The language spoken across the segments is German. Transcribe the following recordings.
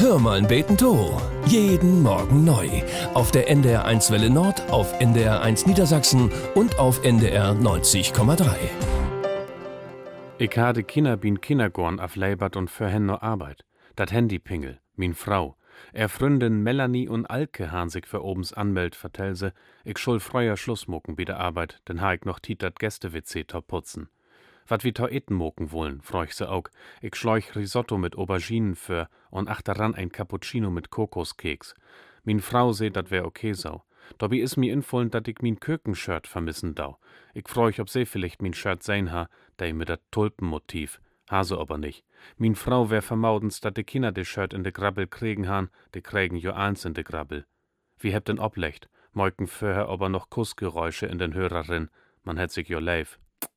Hör mal beten to. Jeden Morgen neu. Auf der NDR1 Welle Nord, auf NDR1 Niedersachsen und auf NDR 90,3. Ich habe Kinder bin Kindergorn auf Leibert und für hen no Arbeit. Dat Handypingel, min Frau. Freundin Melanie und Alke han sich für obens anmeldt, vertell se, ich schul freuer Schluss mucken bi der Arbeit, denn ha ich noch tit dat Gäste-WC top putzen. Wat wie to eten mucken wollen, freuch se aug. Ich schleuch Risotto mit Auberginen für und achteran ein Cappuccino mit Kokoskeks. Min Frau seht, dat wär okay so. Dobby is mi infollen, dat ich min Kökenshirt vermissen dau. Ich freuch, ob se vielleicht min Shirt sein ha, dei mit dat Tulpenmotiv. Hase aber nicht. Min Frau wär vermaudens, dat de Kinder de Shirt in de Grabbel kriegen han, de kriegen jo eins in de Grabbel. Wie hebt den oblecht? Moiken vorher aber noch Kussgeräusche in den Hörerin. Man hätt sich jo leif.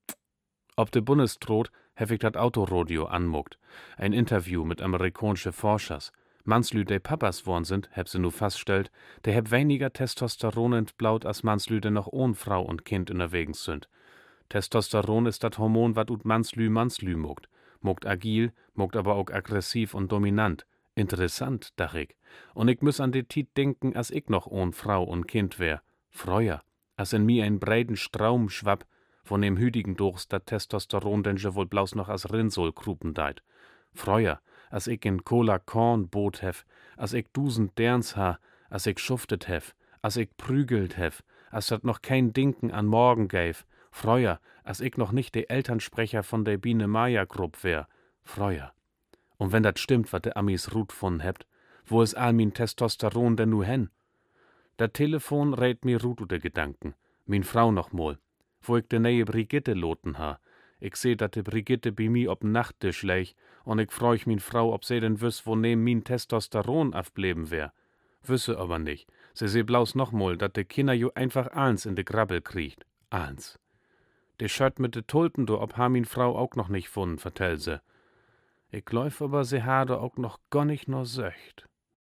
Ob de Bundestrot hef ich dat Autorodeo anmuckt. Ein Interview mit amerikanische Forschers. Manslü de Papas worn sind, heb se nu faststellt, der heb weniger Testosteron entblaut als Manslü de noch ohn Frau und Kind unterwegs sind. Testosteron ist dat Hormon, wat ut Manslü muckt. Muckt agil, muckt aber auch aggressiv und dominant. Interessant, dach ich. Und ich muss an de Tit denken, als ich noch ohn Frau und Kind wär. Freuer, als in mir ein breiten Straum schwapp, von dem hütigen Durst dat Testosteron denn je wohl blaus noch als Rinnsol krupen deit. Freuer, als ich in Cola Korn Boot hef, als ich dusend derns ha, als ich schuftet hef, als ich prügelt hef, als dat noch kein Dinken an morgen gäf. Freuer, als ich noch nicht de Elternsprecher von der Biene Maya Grupp wär. Freuer. Und wenn dat stimmt, wat de Amis Ruth von hebt, wo is all min Testosteron denn nu hen? Dat Telefon rät mir Ruth de Gedanken, min Frau noch mol, wo ich de neue Brigitte loten ha. Ich seh, dat de Brigitte bi mi ob'n Nachttisch läch, und ich freuch min Frau, ob se denn wüss, wo nehm min Testosteron afbleben wär. Wüsse aber nicht. Se seh blaus noch mol, dat de Kinder jo einfach eins in de Grabbel kriecht. Eins. De Shirt mit de Tulpen, do ob ha min Frau auch noch nicht funden, vertell se. Ich läuf aber se ha do auch noch gar nicht no söcht.